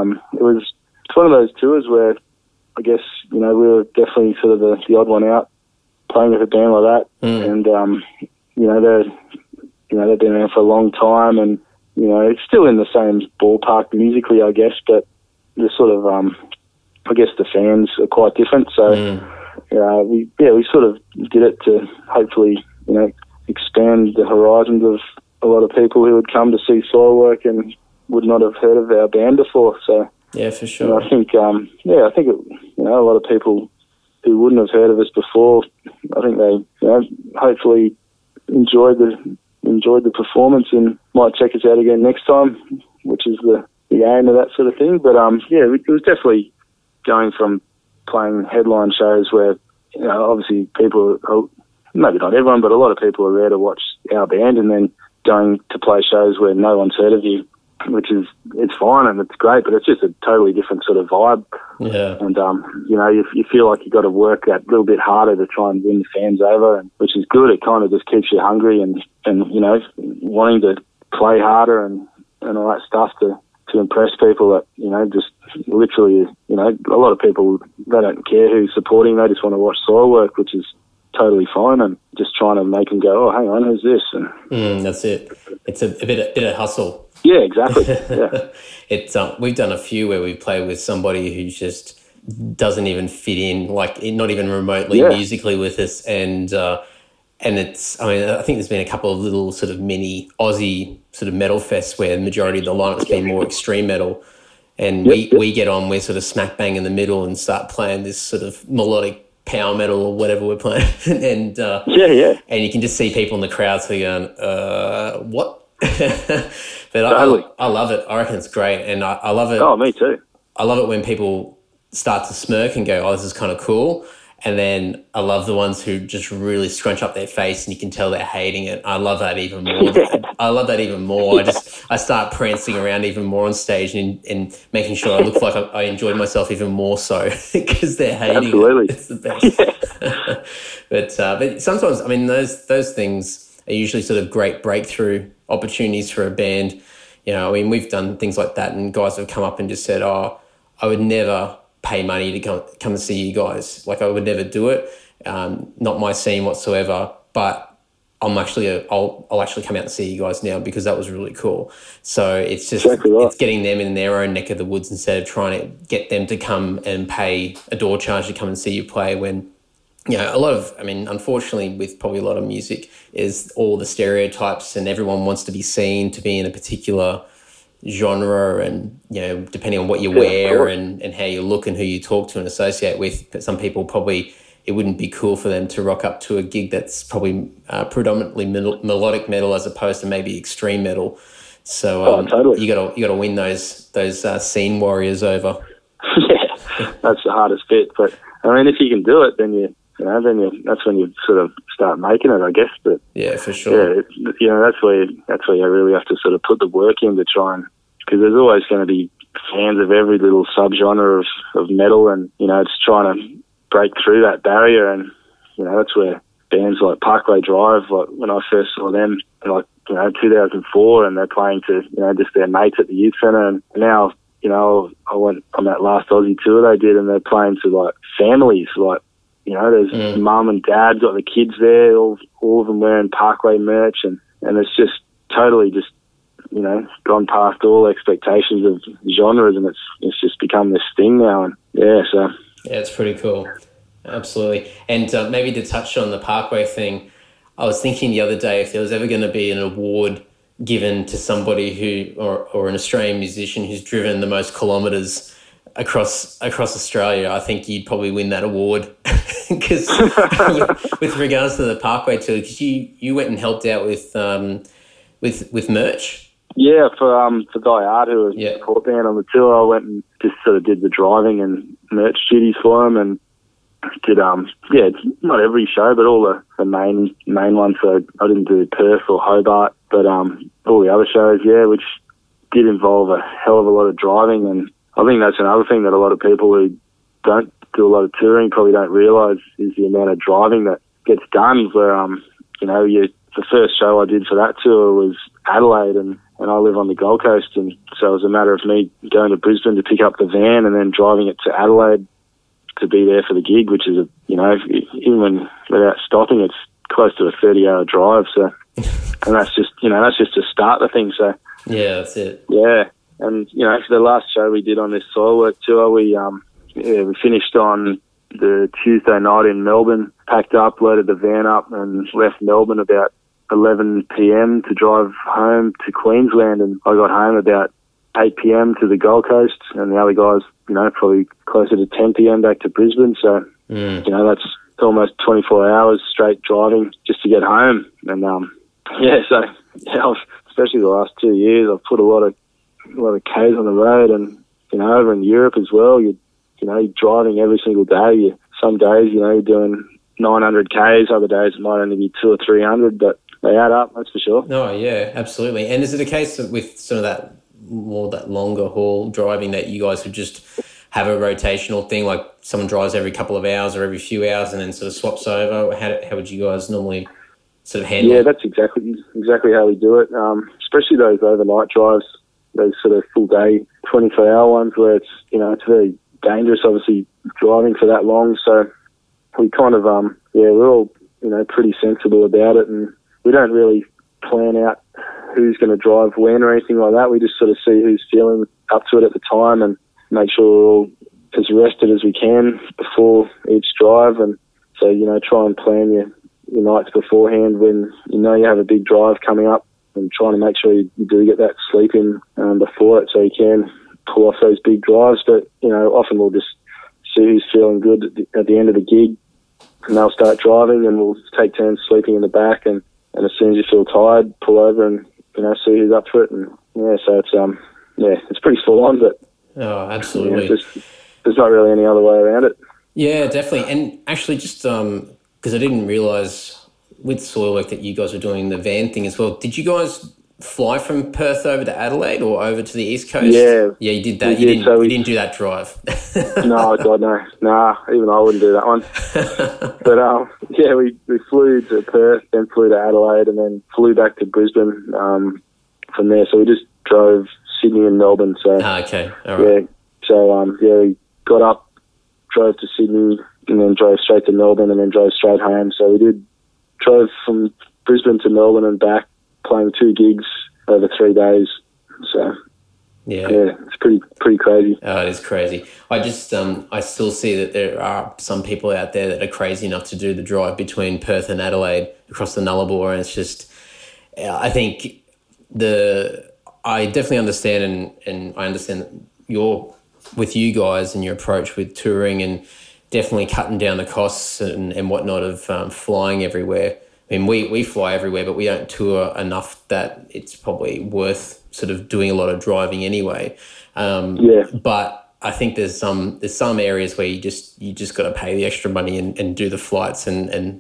It's one of those tours where I guess we were definitely sort of the odd one out playing with a band like that, and they've been around for a long time, and it's still in the same ballpark musically, I guess, but the sort of I guess the fans are quite different. So we sort of did it to hopefully expand the horizons of a lot of people who would come to see Soilwork and would not have heard of our band before. So yeah, for sure. I think a lot of people who wouldn't have heard of us before, I think they hopefully enjoyed the performance and might check us out again next time, which is the aim of that sort of thing. But it was definitely going from playing headline shows where obviously people, maybe not everyone, but a lot of people are there to watch our band, and then going to play shows where no one's heard of you, which is, it's fine and it's great, but it's just a totally different sort of vibe. Yeah. And, you feel like you've got to work that little bit harder to try and win the fans over, and which is good. It kind of just keeps you hungry and wanting to play harder and all that stuff to impress people that, just literally, a lot of people, they don't care who's supporting, they just want to watch Soilwork, which is totally fine, and just trying to make them go, oh, hang on, who's this? And that's it. It's a bit of hustle. Yeah, exactly. Yeah. It's we've done a few where we play with somebody who just doesn't even fit in, like not even remotely musically with us, and it's, I think there's been a couple of little sort of mini Aussie sort of metal fests where the majority of the lineup's been more extreme metal, and we get on, we're sort of smack bang in the middle and start playing this sort of melodic power metal or whatever we're playing, and and you can just see people in the crowd so going, what? But totally. I love it. I reckon it's great, and I love it. Oh, me too. I love it when people start to smirk and go, oh, this is kind of cool. And then I love the ones who just really scrunch up their face and you can tell they're hating it. I love that even more. I love that even more. I start prancing around even more on stage and making sure I look like I enjoyed myself even more so because they're hating Absolutely. it. It's the best. But sometimes, those things are usually sort of great breakthrough opportunities for a band. We've done things like that, and guys have come up and just said, oh, I would never pay money to come and see you guys. Like, I would never do it. Not my scene whatsoever, but I'll actually come out and see you guys now because that was really cool. So it's just, it's getting them in their own neck of the woods instead of trying to get them to come and pay a door charge to come and see you play, when, a lot of, unfortunately with probably a lot of music is all the stereotypes, and everyone wants to be seen to be in a particular genre, and depending on what you wear and how you look and who you talk to and associate with. But some people probably, it wouldn't be cool for them to rock up to a gig that's probably predominantly melodic metal as opposed to maybe extreme metal. So totally. you got to win those scene warriors over. Yeah, that's the hardest bit. But if you can do it, then that's when you sort of start making it, I guess. But yeah, for sure. Yeah, that's where you really have to sort of put the work in to try and, because there's always going to be fans of every little subgenre of metal, and it's trying to break through that barrier. And that's where bands like Parkway Drive, like when I first saw them, like 2004, and they're playing to just their mates at the youth centre, and now I went on that last Aussie tour they did, and they're playing to like families, like there's mum and dad got the kids there, all of them wearing Parkway merch, and it's just totally just gone past all expectations of genres, and it's just become this thing now. And it's pretty cool. Absolutely. And maybe to touch on the Parkway thing, I was thinking the other day, if there was ever going to be an award given to somebody who, or an Australian musician who's driven the most kilometres across Australia, I think you'd probably win that award. Because with regards to the Parkway tour, because you went and helped out with merch. Yeah, for Guy Art, who was a support band on the tour, I went and just sort of did the driving and merch duties for him, and did not every show, but all the main ones. So I didn't do Perth or Hobart, but all the other shows, which did involve a hell of a lot of driving. And I think that's another thing that a lot of people who don't do a lot of touring probably don't realise is the amount of driving that gets done. Where the first show I did for that tour was Adelaide, and I live on the Gold Coast, and so it was a matter of me going to Brisbane to pick up the van and then driving it to Adelaide to be there for the gig, which is even without stopping, it's close to a 30-hour drive. So, and that's just to start the thing. So yeah, that's it. Yeah, and for the last show we did on this soil work tour, we finished on the Tuesday night in Melbourne, packed up, loaded the van up, and left Melbourne about 11 p.m. to drive home to Queensland, and I got home about 8 p.m. to the Gold Coast, and the other guys, probably closer to 10 p.m. back to Brisbane. So, that's almost 24 hours straight driving just to get home. And especially the last 2 years, I've put a lot of Ks on the road, and over in Europe as well, you're driving every single day. Some days, you're doing 900 Ks. Other days it might only be 200 or 300, but they add up, that's for sure. Oh, yeah, absolutely. And is it a case that with some of that longer haul driving that you guys would just have a rotational thing, like someone drives every couple of hours or every few hours and then sort of swaps over? How would you guys normally sort of handle it? Yeah, that's exactly how we do it, especially those overnight drives, those sort of full day, 24-hour ones where it's, it's very dangerous, obviously, driving for that long. So we kind of, we're all, pretty sensible about it, and we don't really plan out who's going to drive when or anything like that. We just sort of see who's feeling up to it at the time and make sure we're all as rested as we can before each drive. And so, try and plan your nights beforehand when you have a big drive coming up, and trying to make sure you do get that sleep in before it so you can pull off those big drives. But, often we'll just see who's feeling good at the end of the gig, and they'll start driving, and we'll take turns sleeping in the back, and as soon as you feel tired, pull over and, see who's up for it. And, so it's pretty full on, but... Oh, absolutely. There's not really any other way around it. Yeah, definitely. And actually just because I didn't realise with soil work that you guys were doing the van thing as well. Did you guys fly from Perth over to Adelaide or over to the East Coast? Yeah. Yeah, you did that. You didn't do that drive. No, God, no. Nah, even I wouldn't do that one. But, we flew to Perth, then flew to Adelaide, and then flew back to Brisbane from there. So we just drove Sydney and Melbourne. So okay. All right. Yeah. So, we got up, drove to Sydney, and then drove straight to Melbourne, and then drove straight home. So we drove from Brisbane to Melbourne and back, playing 2 gigs over 3 days. So, yeah, it's pretty crazy. Oh, it is crazy. I just, I still see that there are some people out there that are crazy enough to do the drive between Perth and Adelaide across the Nullarbor, and it's just, I think I definitely understand, and I understand with you guys and your approach with touring and definitely cutting down the costs and whatnot of flying everywhere. I mean, we fly everywhere, but we don't tour enough that it's probably worth sort of doing a lot of driving anyway. But I think there's some areas where you just got to pay the extra money and do the flights and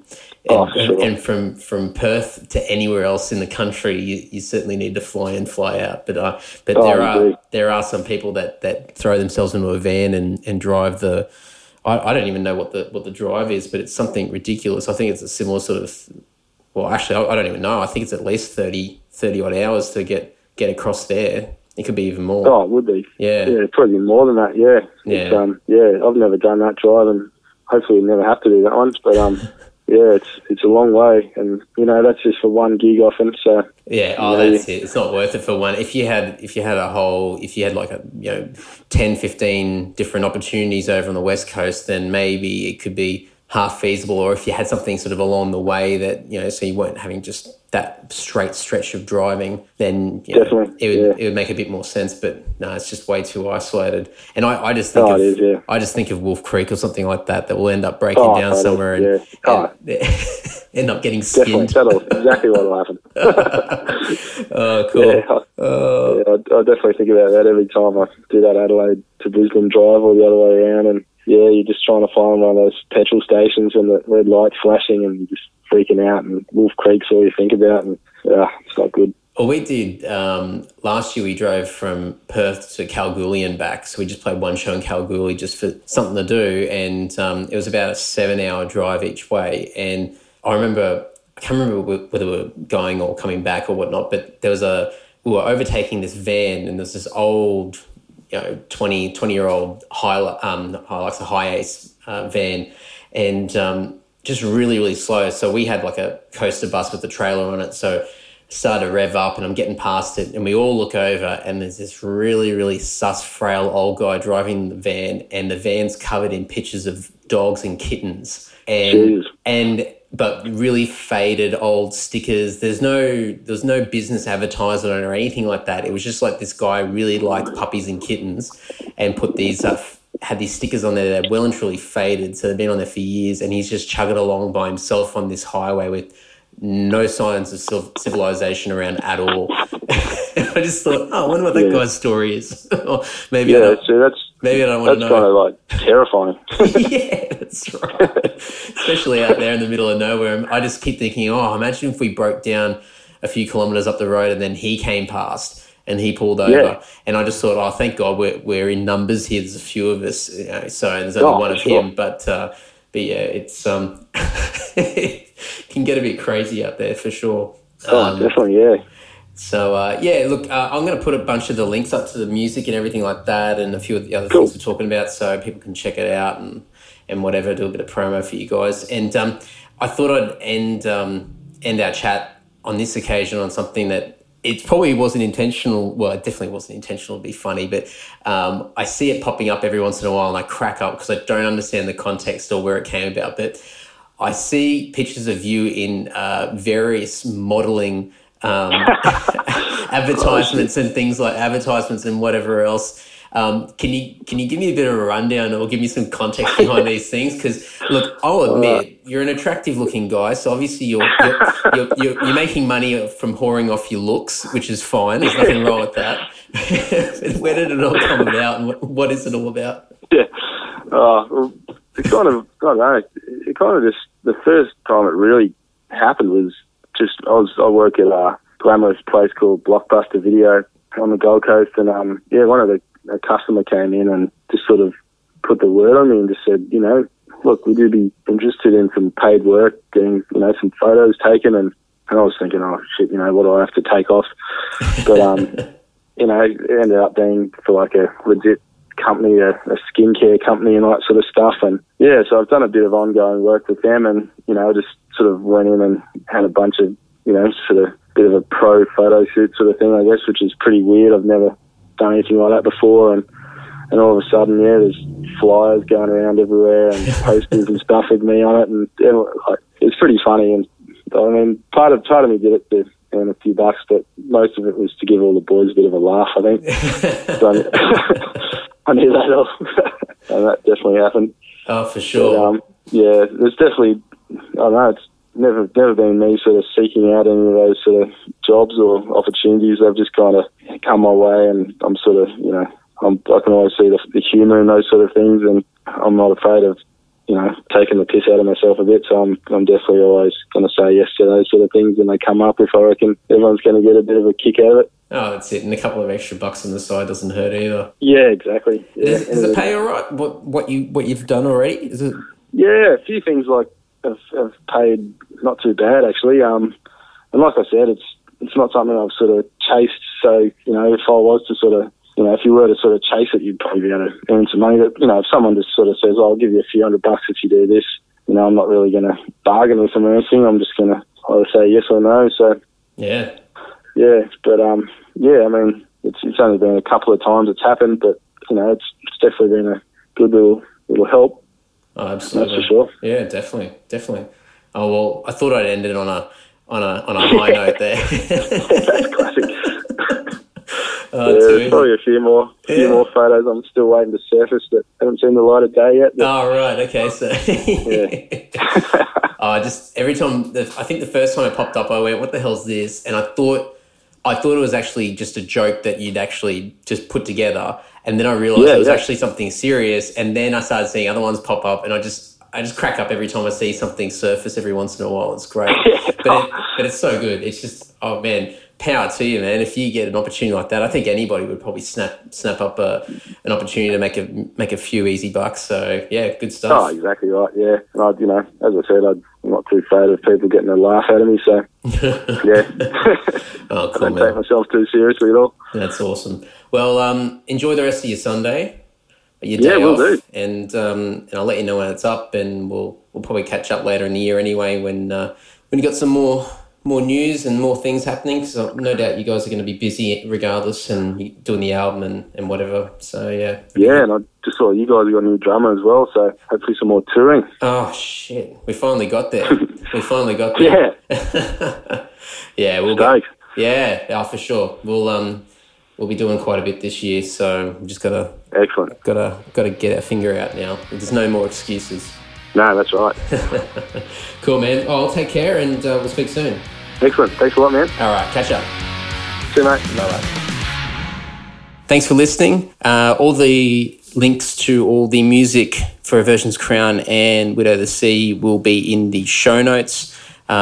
from Perth to anywhere else in the country, you certainly need to fly in, fly out. But there are some people that throw themselves into a van and drive the. I don't even know what the drive is, but it's something ridiculous. I think it's a similar sort of. Well, actually, I don't even know. I think it's at least 30 odd hours to get across there. It could be even more. Oh, it would be. Yeah, probably more than that. Yeah. I've never done that drive, and hopefully never have to do that one. But it's a long way, and that's just for one gig often. So that's it. It's not worth it for one. If you had like 10, 15 different opportunities over on the West Coast, then maybe it could be half feasible. Or if you had something sort of along the way that so you weren't having just that straight stretch of driving, then definitely it would make a bit more sense. But no, it's just way too isolated. And I just think I just think of Wolf Creek or something like that will end up breaking down somewhere and end up getting skinned. Definitely, that's exactly what will happen. Oh, cool. I definitely think about that every time I do that Adelaide to Brisbane drive or the other way around, and you're just trying to find one of those petrol stations and the red light's flashing and you're just freaking out, and Wolf Creek's all you think about, and it's not good. Well, we did, last year we drove from Perth to Kalgoorlie and back, so we just played one show in Kalgoorlie just for something to do, and it was about a 7-hour drive each way, and I can't remember whether we were going or coming back or whatnot, but we were overtaking this van, and there's this old 20-year-old Hilux, a Hi-Ace van, and just really, really slow. So we had like a coaster bus with the trailer on it. So started to rev up and I'm getting past it and we all look over and there's this really, really sus, frail old guy driving the van and the van's covered in pictures of dogs and kittens but really faded old stickers. There's no business advertising on it or anything like that. It was just like this guy really liked puppies and kittens and put these had these stickers on there that well and truly faded. So they've been on there for years and he's just chugging along by himself on this highway with no signs of civilization around at all. I just thought, I wonder what that guy's story is. Or maybe I don't want to know. That's kind of like terrifying. Yeah, that's right. Especially out there in the middle of nowhere. I just keep thinking, imagine if we broke down a few kilometres up the road and then he came past and he pulled over. Yeah. And I just thought, thank God we're in numbers here. There's a few of us, so there's only one of him. But yeah, it's it can get a bit crazy out there for sure. Definitely, yeah. So, look, I'm going to put a bunch of the links up to the music and everything like that and a few of the other things we're talking about so people can check it out and whatever, do a bit of promo for you guys. And I thought I'd end our chat on this occasion on something that it probably wasn't intentional. Well, it definitely wasn't intentional to be funny, but I see it popping up every once in a while and I crack up because I don't understand the context or where it came about. But I see pictures of you in various modelling advertisements and things like advertisements and whatever else. Can you give me a bit of a rundown or give me some context behind these things? Because look, I'll admit you're an attractive looking guy, so obviously you're making money from whoring off your looks, which is fine. There's nothing wrong with that. Where did it all come about, and what is it all about? Yeah, it kind of I don't know. It kind of just the first time it really happened was just I work at a glamorous place called Blockbuster Video on the Gold Coast, and one of a customer came in and just sort of put the word on me and just said, look, would you be interested in some paid work, getting some photos taken? And I was thinking, oh shit, what do I have to take off? But it ended up being for like a legit company, a skincare company and all that sort of stuff. And yeah, so I've done a bit of ongoing work with them, and I just sort of went in and had a bunch of sort of bit of a pro photo shoot sort of thing, I guess, which is pretty weird. I've never done anything like that before, and all of a sudden, there's flyers going around everywhere and posters and stuff with me on it, and it's pretty funny. And I mean, part of me did it to earn a few bucks, but most of it was to give all the boys a bit of a laugh, I think. So I knew that off, and that definitely happened. Oh, for sure. But, there's definitely, I don't know, it's never been me sort of seeking out any of those sort of jobs or opportunities. They've just kind of come my way, and I'm sort of, I can always see the humour in those sort of things, and I'm not afraid of, taking the piss out of myself a bit. So I'm definitely always going to say yes to those sort of things when they come up, if I reckon everyone's going to get a bit of a kick out of it. Oh, that's it. And a couple of extra bucks on the side doesn't hurt either. Yeah, exactly. Yeah. Does it pay all right? What you've done already? Is it? Yeah, a few things have paid not too bad actually. And like I said, it's not something I've sort of chased. So if I was to sort of, if you were to sort of chase it, you'd probably be able to earn some money. But if someone just sort of says, "I'll give you a few $100 if you do this," I'm not really going to bargain with them or anything. I'm just going to either say yes or no. So yeah. But I mean, it's only been a couple of times it's happened, but it's definitely been a good little help. Oh, absolutely. That's for sure. Yeah, definitely. Oh well, I thought I'd end it on a high note there. That's classic. There's probably a few more photos I'm still waiting to surface that haven't seen the light of day yet. Oh right, okay. So just every time I think the first time it popped up, I went, "What the hell's this?" And I thought it was actually just a joke that you'd actually just put together. And then I realised it was actually something serious. And then I started seeing other ones pop up, and I just crack up every time I see something surface every once in a while. It's great. But it's so good. It's just, oh man, power to you, man. If you get an opportunity like that, I think anybody would probably snap up an opportunity to make a few easy bucks. So yeah, good stuff. Oh, exactly right. Yeah. And as I said, I'm not too afraid of people getting a laugh out of me. So yeah. Oh, cool, I don't take myself too seriously at all. That's awesome. Well, enjoy the rest of your Sunday. your day we'll off, do. and I'll let you know when it's up, and we'll probably catch up later in the year anyway when you got some more news and more things happening, because no doubt you guys are going to be busy regardless and doing the album and whatever. So, yeah. Yeah, and I just saw you guys got a new drummer as well, so hopefully some more touring. Oh, shit. We finally got there. Yeah. Yeah, we'll go. Yeah, for sure. We'll be doing quite a bit this year, so we've just got to get our finger out now. There's no more excuses. No, that's right. Cool, man. Oh, I'll take care, and we'll speak soon. Excellent. Thanks a lot, man. All right, catch up. See you, mate. Bye-bye. Thanks for listening. All the links to all the music for Aversion's Crown and Widow of the Sea will be in the show notes.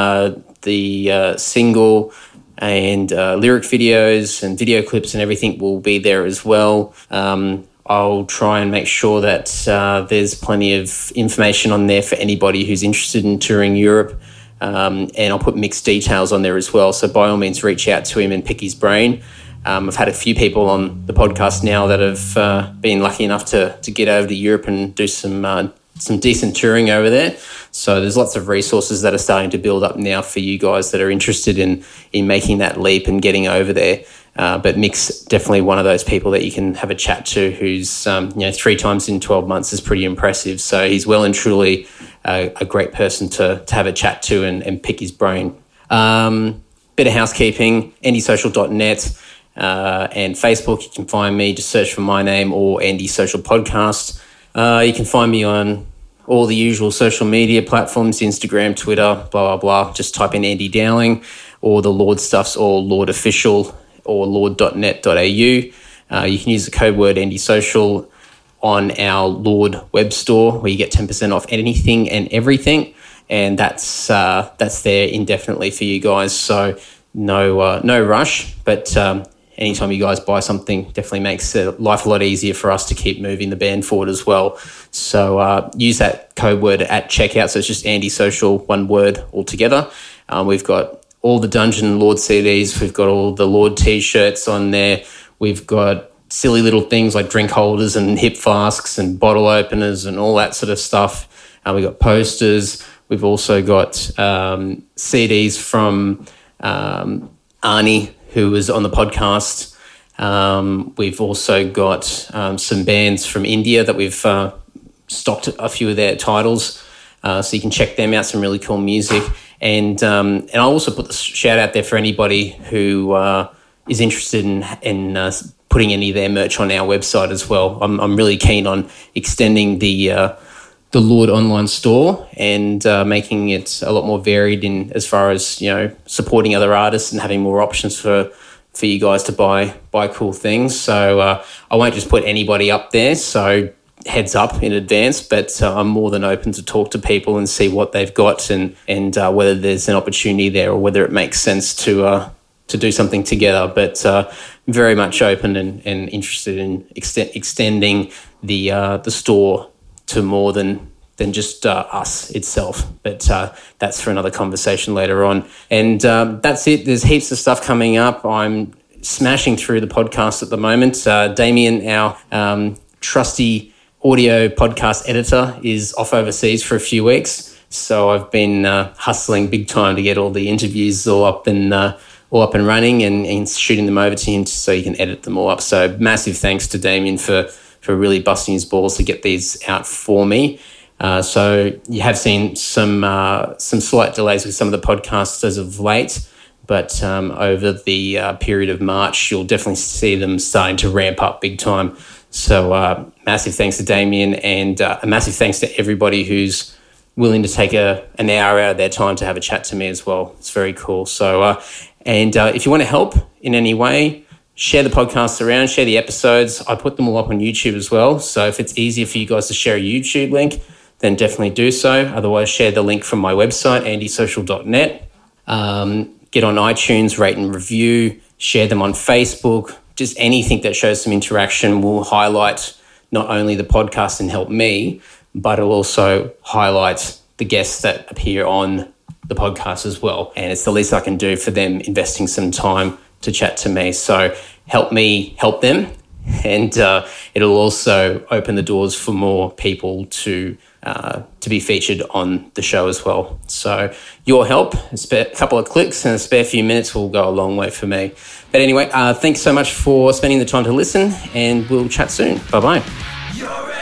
The single and lyric videos and video clips and everything will be there as well. I'll try and make sure that there's plenty of information on there for anybody who's interested in touring Europe. And I'll put Mick's details on there as well. So by all means, reach out to him and pick his brain. I've had a few people on the podcast now that have been lucky enough to get over to Europe and do some decent touring over there. So there's lots of resources that are starting to build up now for you guys that are interested in making that leap and getting over there. But Mick's definitely one of those people that you can have a chat to who's, 3 times in 12 months is pretty impressive. So he's well and truly a great person to have a chat to and pick his brain. Bit of housekeeping, andysocial.net and Facebook. You can find me, just search for my name or Andy Social Podcast. You can find me on all the usual social media platforms, Instagram, Twitter, blah, blah, blah. Just type in Andy Dowling, or the Lord stuff's all Lord Official or lord.net.au. You can use the code word AndySocial on our Lord web store, where you get 10% off anything and everything. And that's there indefinitely for you guys. So no rush, but anytime you guys buy something, definitely makes life a lot easier for us to keep moving the band forward as well. So use that code word at checkout. So it's just Andy Social, one word altogether. We've got all the Dungeon Lord CDs. We've got all the Lord T-shirts on there. We've got silly little things like drink holders and hip flasks and bottle openers and all that sort of stuff. We've got posters. We've also got CDs from Arnie, who was on the podcast. We've also got some bands from India that we've stocked a few of their titles. So you can check them out, some really cool music. And I'll also put the shout out there for anybody who is interested in putting any of their merch on our website as well. I'm really keen on extending the Lord online store and making it a lot more varied in as far as, supporting other artists and having more options for you guys to buy cool things. So I won't just put anybody up there. So heads up in advance, but I'm more than open to talk to people and see what they've got and whether there's an opportunity there or whether it makes sense to do something together. But very much open and interested in extending the store to more than just us itself. But that's for another conversation later on. And that's it. There's heaps of stuff coming up. I'm smashing through the podcast at the moment. Damien, our trusty audio podcast editor, is off overseas for a few weeks. So I've been hustling big time to get all the interviews all up and running and shooting them over to him so he can edit them all up. So massive thanks to Damien for really busting his balls to get these out for me. So you have seen some slight delays with some of the podcasts as of late, but over the period of March, you'll definitely see them starting to ramp up big time. So massive thanks to Damien, and a massive thanks to everybody who's willing to take an hour out of their time to have a chat to me as well. It's very cool. So if you want to help in any way, share the podcast around, share the episodes. I put them all up on YouTube as well. So if it's easier for you guys to share a YouTube link, then definitely do so. Otherwise, share the link from my website, andysocial.net. Get on iTunes, rate and review, share them on Facebook. Just anything that shows some interaction will highlight not only the podcast and help me, but it'll also highlight the guests that appear on the podcast as well. And it's the least I can do for them investing some time to chat to me. So help me help them. and it'll also open the doors for more people to be featured on the show as well. So your help, a couple of clicks and a spare few minutes will go a long way for me. But anyway, thanks so much for spending the time to listen, and we'll chat soon. Bye-bye.